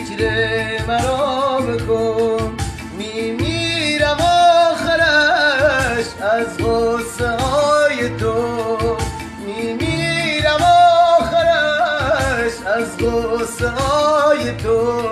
فکر مرا بکن، میمیرم آخرش از غصه های تو، میمیرم آخرش از غصه های تو.